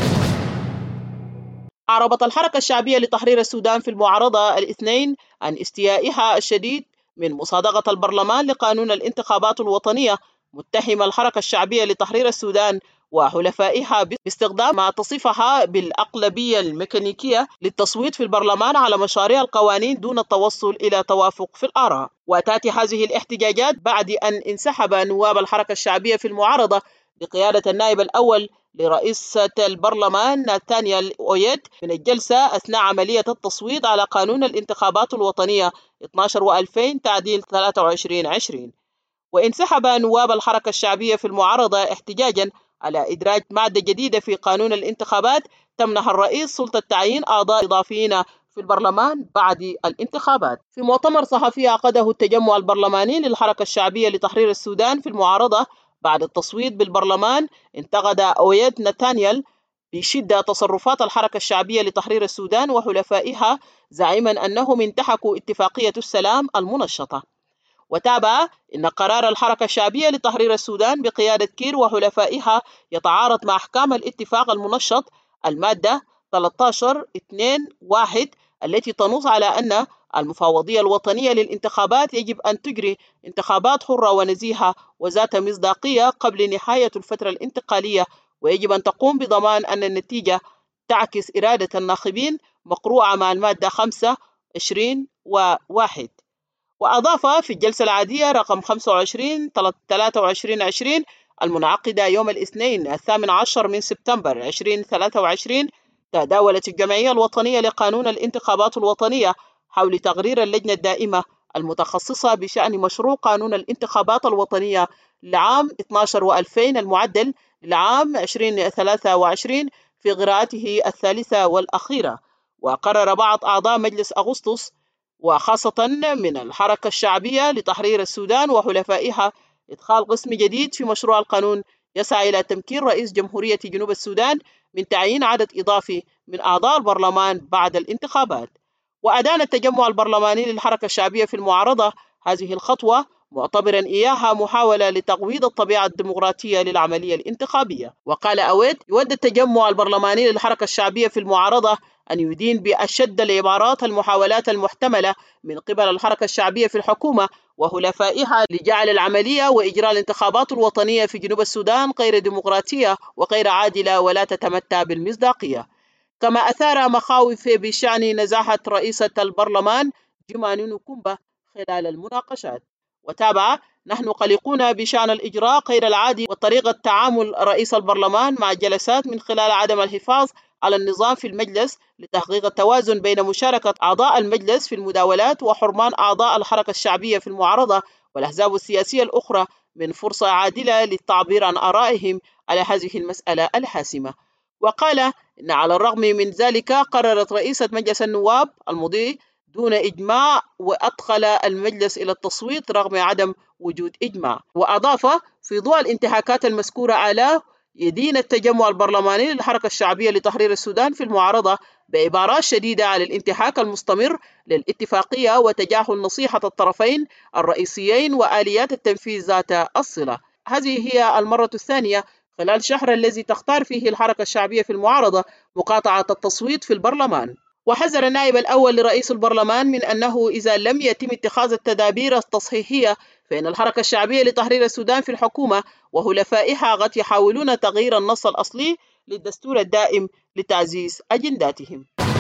أعربت الحركة الشعبية لتحرير السودان في المعارضة الاثنين عن استيائها الشديد من مصادقة البرلمان لقانون الانتخابات الوطنية، متهم الحركة الشعبية لتحرير السودان وحلفائها باستخدام ما تصفها بالأقلبية الميكانيكية للتصويت في البرلمان على مشاريع القوانين دون التوصل إلى توافق في الآراء. وتأتي هذه الاحتجاجات بعد أن انسحب نواب الحركة الشعبية في المعارضة بقيادة النائب الأول لرئيسة البرلمان ناتانيال أويت من الجلسة أثناء عملية التصويت على قانون الانتخابات الوطنية اثني عشر وألفين تعديل ثلاثة وعشرين عشرين. وانسحب نواب الحركة الشعبية في المعارضة احتجاجا على إدراج مادة جديدة في قانون الانتخابات تمنح الرئيس سلطة تعيين أعضاء إضافيين في البرلمان بعد الانتخابات. في مؤتمر صحفي عقده التجمع البرلماني للحركة الشعبية لتحرير السودان في المعارضة بعد التصويت بالبرلمان، انتقد أويت ناتانيال بشدة تصرفات الحركة الشعبية لتحرير السودان وحلفائها، زعيما أنهم انتهكوا اتفاقية السلام المنشطة. وتابع إن قرار الحركة الشعبية لتحرير السودان بقيادة كير وحلفائها يتعارض مع أحكام الاتفاق المنشط المادة ثلاثة عشر اثنين واحد التي تنص على أن المفوضية الوطنية للانتخابات يجب أن تجري انتخابات حرة ونزيهة وذات مصداقية قبل نهاية الفترة الانتقالية، ويجب أن تقوم بضمان أن النتيجة تعكس إرادة الناخبين مقروعة مع المادة خمسة عشرين وواحد. وأضاف في الجلسة العادية رقم خمسة وعشرين ثلاثة وعشرين عشرين المنعقدة يوم الاثنين الثامن عشر من سبتمبر ألفين وثلاثة وعشرين، تداولت الجمعية الوطنية لقانون الانتخابات الوطنية حول تقرير اللجنة الدائمة المتخصصة بشأن مشروع قانون الانتخابات الوطنية لعام اثني عشر وألفين المعدل لعام ألفين وثلاثة وعشرين في قراءته الثالثة والأخيرة. وقرر بعض أعضاء مجلس أغسطس وخاصة من الحركة الشعبية لتحرير السودان وحلفائها إدخال قسم جديد في مشروع القانون يسعى إلى تمكين رئيس جمهورية جنوب السودان من تعيين عدد إضافي من أعضاء البرلمان بعد الانتخابات. وأدان التجمع البرلماني للحركة الشعبية في المعارضة هذه الخطوة معتبرا إياها محاولة لتقويض الطبيعة الديمقراطية للعملية الانتخابية. وقال أويد يود التجمع البرلماني للحركة الشعبية في المعارضة أن يدين بأشد العبارات المحاولات المحتملة من قبل الحركة الشعبية في الحكومة وحلفائها لجعل العملية وإجراء الانتخابات الوطنية في جنوب السودان غير ديمقراطية وغير عادلة ولا تتمتع بالمصداقية. كما أثار مخاوف بشأن نزاهة رئيسة البرلمان جيما نونو كومبا خلال المناقشات. وتابع: نحن قلقون بشأن الإجراء غير العادي وطريقة تعامل رئيس البرلمان مع الجلسات من خلال عدم الحفاظ على النظام في المجلس لتحقيق التوازن بين مشاركة أعضاء المجلس في المداولات وحرمان أعضاء الحركة الشعبية في المعارضة والأحزاب السياسية الأخرى من فرصة عادلة للتعبير عن آرائهم على هذه المسألة الحاسمة. وقال إن على الرغم من ذلك قررت رئيسة مجلس النواب المضي دون إجماع وأدخل المجلس إلى التصويت رغم عدم وجود إجماع. وأضاف: في ضوء الانتهاكات المذكورة أعلاه يدين التجمع البرلماني للحركة الشعبية لتحرير السودان في المعارضة بعبارات شديدة على الانتهاك المستمر للاتفاقية وتجاهل نصيحة الطرفين الرئيسيين وآليات التنفيذ ذات الصلة. هذه هي المرة الثانية خلال شهر الذي تختار فيه الحركة الشعبية في المعارضة مقاطعة التصويت في البرلمان. وحذر النائب الأول لرئيس البرلمان من أنه إذا لم يتم اتخاذ التدابير التصحيحية فإن الحركة الشعبية لتحرير السودان في الحكومة وحلفائها قد يحاولون تغيير النص الأصلي للدستور الدائم لتعزيز أجنداتهم.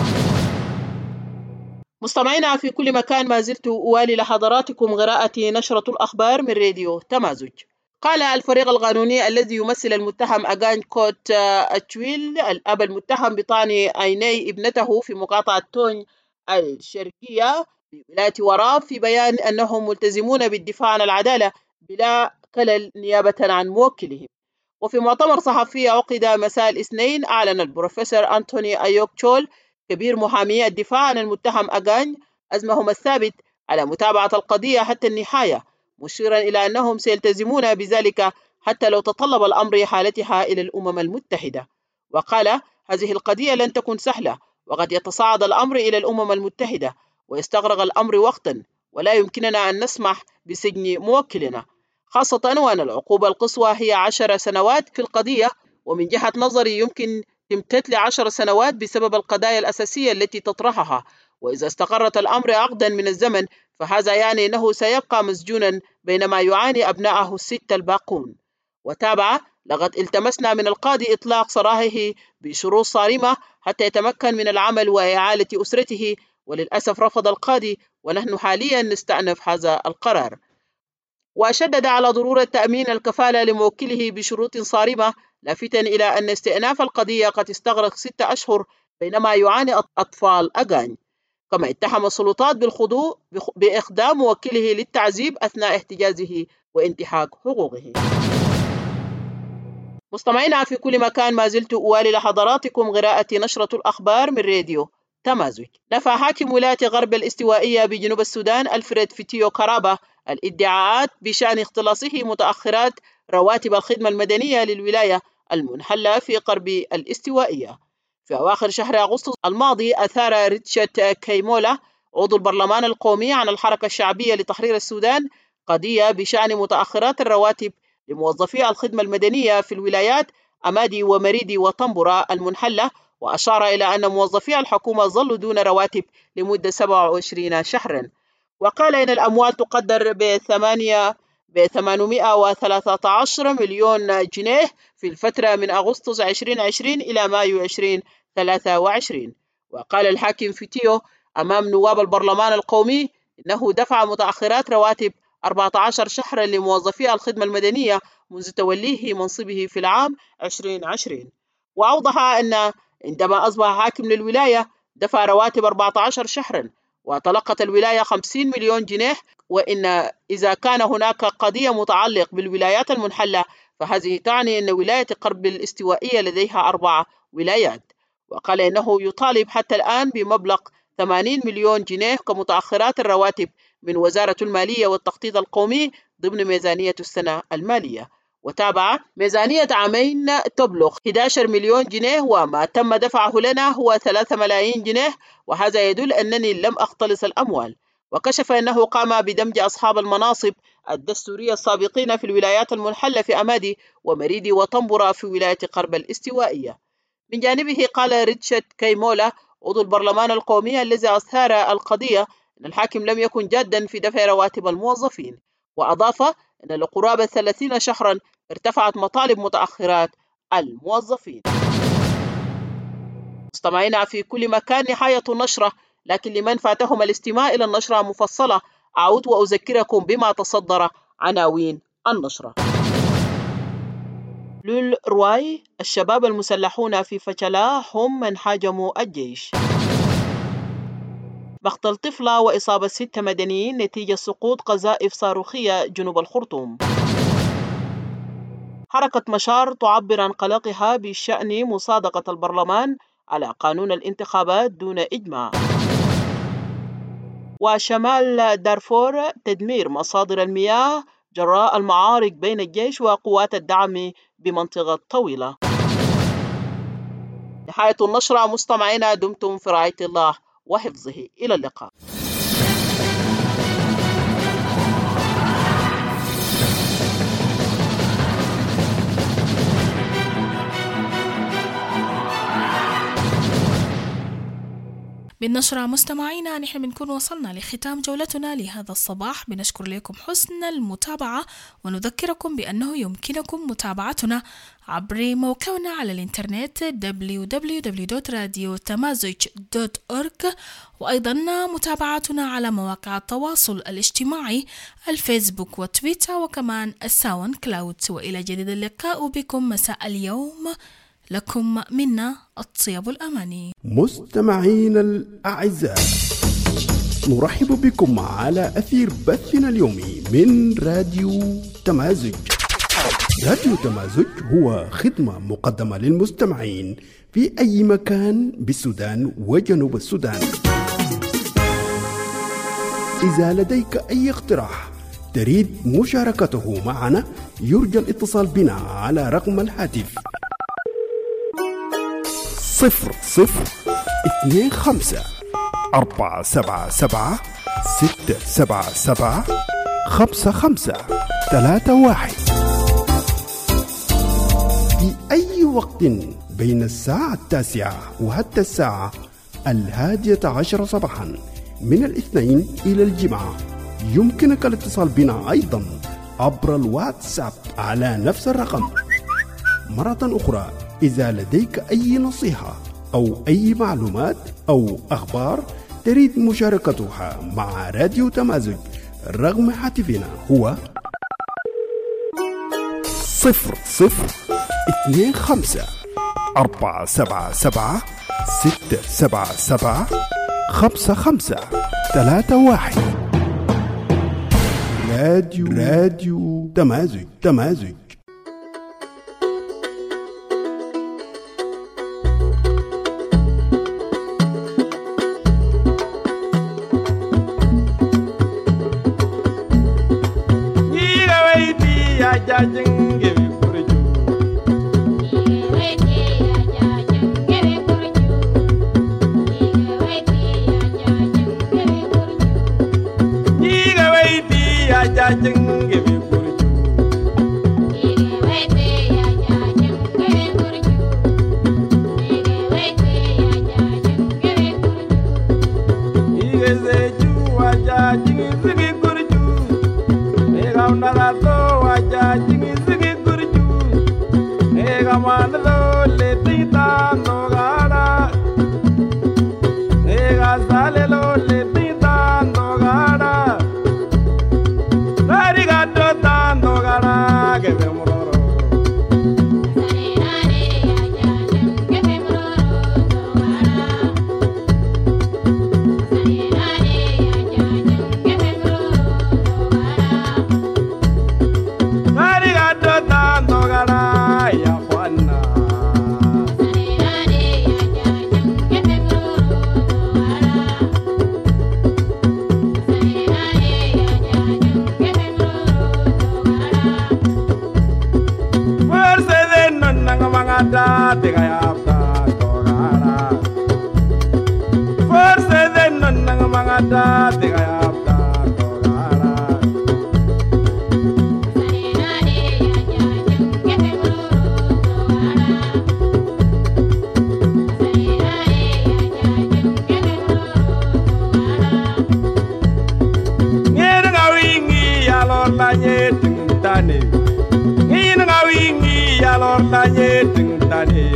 مستمعينا في كل مكان، ما زلت أوالي لحضراتكم قراءة نشرة الأخبار من راديو تمازج. قال الفريق القانوني الذي يمثل المتهم أغان كوت أتشويل الأب المتهم بطعن عيني ابنته في مقاطعة تونج الشرقية في ولاية وراب في بيان أنهم ملتزمون بالدفاع عن العدالة بلا خلل نيابة عن موكلهم. وفي مؤتمر صحفي عقد مساء الاثنين أعلن البروفيسور أنتوني أيوك تشول كبير محامي الدفاع عن المتهم أغان عزمهم الثابت على متابعة القضية حتى النهاية، مشيرا إلى أنهم سيلتزمون بذلك حتى لو تطلب الأمر حالتها إلى الأمم المتحدة. وقال: هذه القضية لن تكون سهلة وقد يتصاعد الأمر إلى الأمم المتحدة ويستغرق الأمر وقتا ولا يمكننا أن نسمح بسجن موكلنا، خاصة وأن العقوبة القصوى هي عشر سنوات في القضية، ومن جهة نظري يمكن تمتد لعشر سنوات بسبب القضايا الأساسية التي تطرحها، وإذا استقرت الأمر عقدا من الزمن فهذا يعني أنه سيبقى مسجونا بينما يعاني أبنائه الستة الباقون. وتابع: لقد التمسنا من القاضي إطلاق سراحه بشروط صارمة حتى يتمكن من العمل وإعالة أسرته، وللأسف رفض القاضي ونحن حاليا نستأنف هذا القرار. وشدد على ضرورة تأمين الكفالة لموكله بشروط صارمة، لافتا إلى أن استئناف القضية قد استغرق ستة أشهر بينما يعاني أطفال أغان. كما اتهم السلطات بالخضوع بإقدام موكله للتعذيب أثناء احتجازه وانتهاك حقوقه. مستمعينا في كل مكان، ما زلت أوالي لحضراتكم قراءة نشرة الأخبار من راديو تمازج. نفى حاكم ولاية غرب الاستوائية بجنوب السودان ألفريد فيتيو كارابا الادعاءات بشأن اختلاصه متأخرات رواتب الخدمة المدنية للولاية المنحلة في غرب الاستوائية. في أواخر شهر أغسطس الماضي أثار ريتشارد كيمولا عضو البرلمان القومي عن الحركة الشعبية لتحرير السودان قضية بشأن متأخرات الرواتب لموظفي الخدمة المدنية في الولايات أمادي ومريدي وطنبرة المنحلة، وأشار إلى أن موظفي الحكومة ظلوا دون رواتب لمدة سبعة وعشرين شهرا. وقال إن الأموال تقدر بثمانية بثمانمائة وثلاثة عشر مليون جنيه في الفترة من أغسطس ألفين وعشرين إلى مايو ألفين وثلاثة وعشرين. وقال الحاكم فيتيو أمام نواب البرلمان القومي إنه دفع متأخرات رواتب أربعة عشر شهرا لموظفي الخدمة المدنية منذ توليه منصبه في العام ألفين وعشرين. وأوضح أن عندما أصبح حاكم للولاية دفع رواتب أربعة عشر شهرا وتلقت الولاية خمسين مليون جنيه، وإن إذا كان هناك قضية متعلق بالولايات المنحلة فهذه تعني أن ولاية قرب الاستوائية لديها أربع ولايات. وقال إنه يطالب حتى الآن بمبلغ ثمانين مليون جنيه كمتأخرات الرواتب من وزارة المالية والتخطيط القومي ضمن ميزانية السنة المالية. وتابع ميزانية عامين تبلغ أحد عشر مليون جنيه، وما تم دفعه لنا هو ثلاثة ملايين جنيه، وهذا يدل أنني لم أختلس الأموال. وكشف أنه قام بدمج أصحاب المناصب الدستورية السابقين في الولايات المنحلة في أمادي ومريدي وطنبرة في ولاية قرب الاستوائية. من جانبه قال ريتشارد كيمولا عضو البرلمان القومي الذي أثار القضية أن الحاكم لم يكن جادا في دفع رواتب الموظفين، وأضاف أن لقرابة ثلاثين شهرا ارتفعت مطالب متأخرات الموظفين. مستمعينا في كل مكان، نهاية النشرة، لكن لمن فاتهم الاستماع إلى النشرة مفصلة أعود وأذكركم بما تصدر عناوين النشرة. لول رواي: الشباب المسلحون في فشلا هم من هاجموا الجيش. مقتل طفلة وإصابة ست مدنيين نتيجة سقوط قذائف صاروخية جنوب الخرطوم. حركة مشار تعبر عن قلقها بشأن مصادقة البرلمان على قانون الانتخابات دون إجماع. وشمال دارفور: تدمير مصادر المياه جراء المعارك بين الجيش وقوات الدعم بمنطقة طويلة. نهاية النشرة. مستمعينا دمتم في رعاية الله وحفظه. إلى اللقاء. بالنشرة مستمعينا نحن بنكون وصلنا لختام جولتنا لهذا الصباح. بنشكر لكم حسن المتابعة ونذكركم بأنه يمكنكم متابعتنا عبر موقعنا على الإنترنت دبليو دبليو دبليو دوت راديو تمازج دوت أورج، وأيضا متابعتنا على مواقع التواصل الاجتماعي الفيسبوك وتويتر وكمان الساوند كلاود. وإلى جديد اللقاء بكم مساء اليوم، لكم منا الطيب الأماني. مستمعين الأعزاء، نرحب بكم على أثير بثنا اليومي من راديو تمازج. راديو تمازج هو خدمة مقدمة للمستمعين في أي مكان بالسودان وجنوب السودان. إذا لديك أي اقتراح تريد مشاركته معنا يرجى الاتصال بنا على رقم الهاتف صفر صفر اثنين خمسة أربعة سبعة سبعة ستة سبعة سبعة خمسة خمسة ثلاثة واحد في أي وقت بين الساعة التاسعة وحتى الساعة الهادية عشر صباحا من الاثنين إلى الجمعة. يمكنك الاتصال بنا أيضا عبر الواتساب على نفس الرقم. مرة أخرى، إذا لديك أي نصيحة أو أي معلومات أو أخبار تريد مشاركتها مع راديو تمازج، رقم هاتفنا هو صفر صفر اثنين خمسة أربعة سبعة سبعة ستة سبعة سبعة خمسة خمسة ثلاثة واحد. راديو راديو تمازج تمازج. mangata tega yapta torara forse den non mangata tega yapta torara ngir ngawingi alor la nyeting tane ngir ngawingi alor la nyeting tane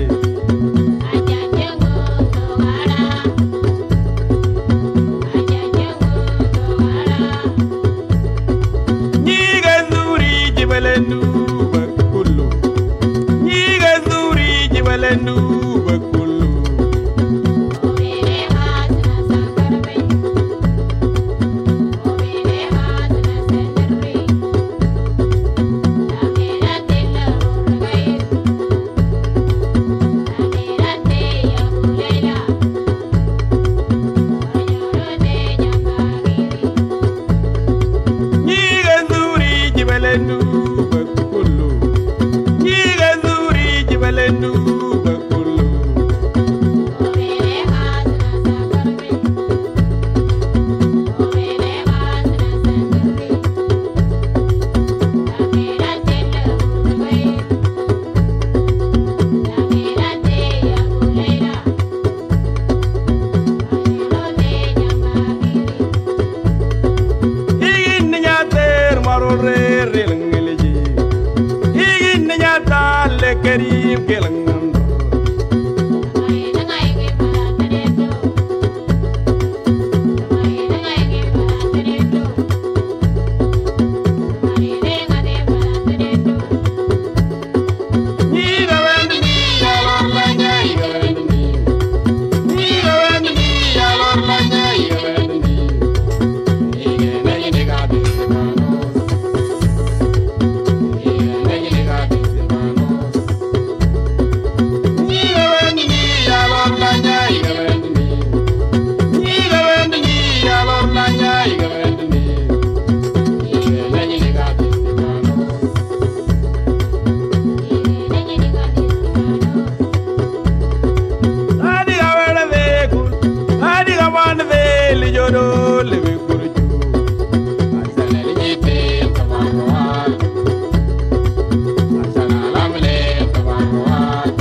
nyiga zuri jibalendu bakulu nyiga zuri jibalendu bakulu nyiga zuri jibalendu bakulu nyiga zuri jibalendu bakulu igin nyater marore relngelji igin nyata le karim kelangan nyiga wendi alor la nyiga wendi nyiga wendi alor la nyiga wendi nyiga nyiga ga bismanos nyiga nyiga ga bismanos nyiga wendi alor la nyiga wendi nyiga wendi alor la nyiga wendi nyiga nyiga ga bismanos adi gawala vekul adi gamana veli jodo lebe kurju asana linyete tabarwat asana lamle tabarwat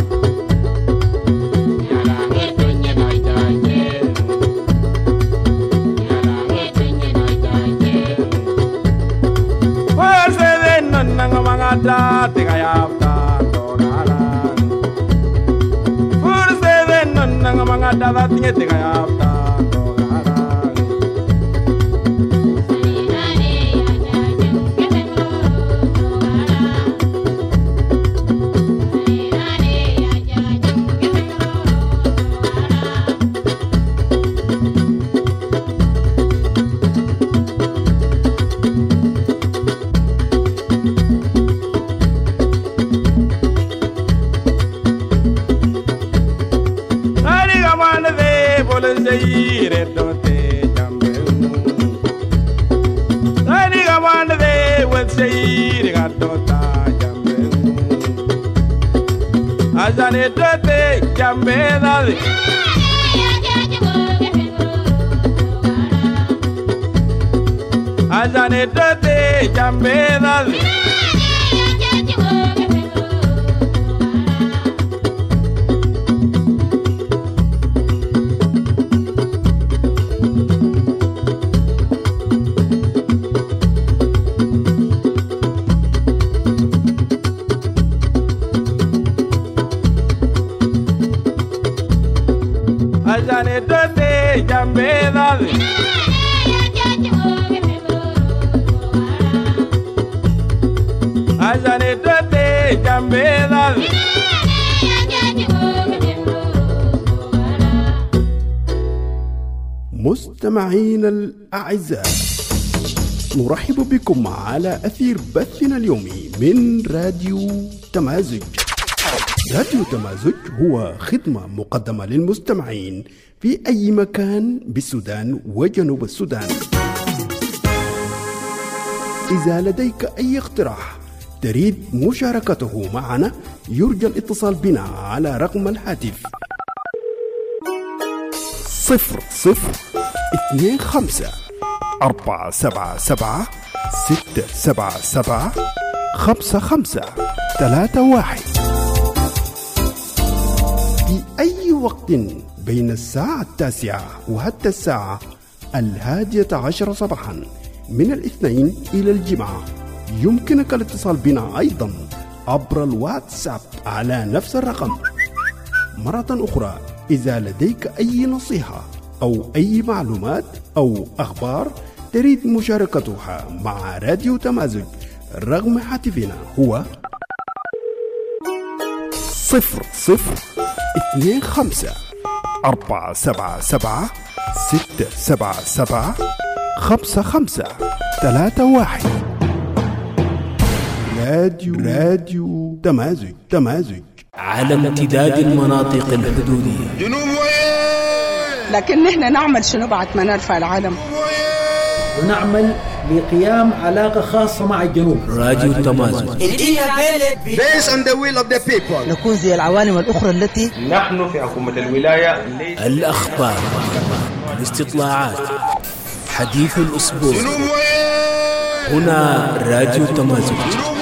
yala ngetunye naitaje yala ngetunye naitaje forse den non mangata tega yapta torala forse den non mangata vatinye tega yapta torala adi gamana ve bolen zeire dote jambe adi gamana ve wet zeire gadota jambe azane dote jambe dale azane dote jambe dale azane dote jambe dale azane dote jambe dale مستمعينا الأعزاء، نرحب بكم على أثير بثنا اليومي من راديو تمازج. راديو تمازج هو خدمة مقدمة للمستمعين في أي مكان بالسودان وجنوب السودان. إذا لديك أي اقتراح تريد مشاركته معنا يرجى الاتصال بنا على رقم الهاتف صفر صفر اثنين خمسة أربعة سبعة سبعة ستة سبعة سبعة خمسة خمسة ثلاثة واحد في أي وقت بين الساعة التاسعة وحتى الساعة الهادية عشر صباحا من الاثنين إلى الجمعة. يمكنك الاتصال بنا أيضا عبر الواتساب على نفس الرقم. مرة أخرى، إذا لديك أي نصيحة أو أي معلومات أو أخبار تريد مشاركتها مع راديو تمازج، رقم هاتفنا هو صفر صفر اثنين خمسة أربعة سبعة سبعة ستة سبعة سبعة خمسة خمسة ثلاثة واحد. راديو راديو تمازج تمازج على امتداد المناطق الحدودية. جنوب لكن نحن نعمل شنو بعد ما نرفع العلم؟ ونعمل لقيام علاقة خاصة مع الجنوب. راديو تمازج. Based on the will of the people. نكون زي العوالم الأخرى التي نحن في حكومة الولاية. الأخبار، الاستطلاعات، حديث الأسبوع، هنا راديو تمازج.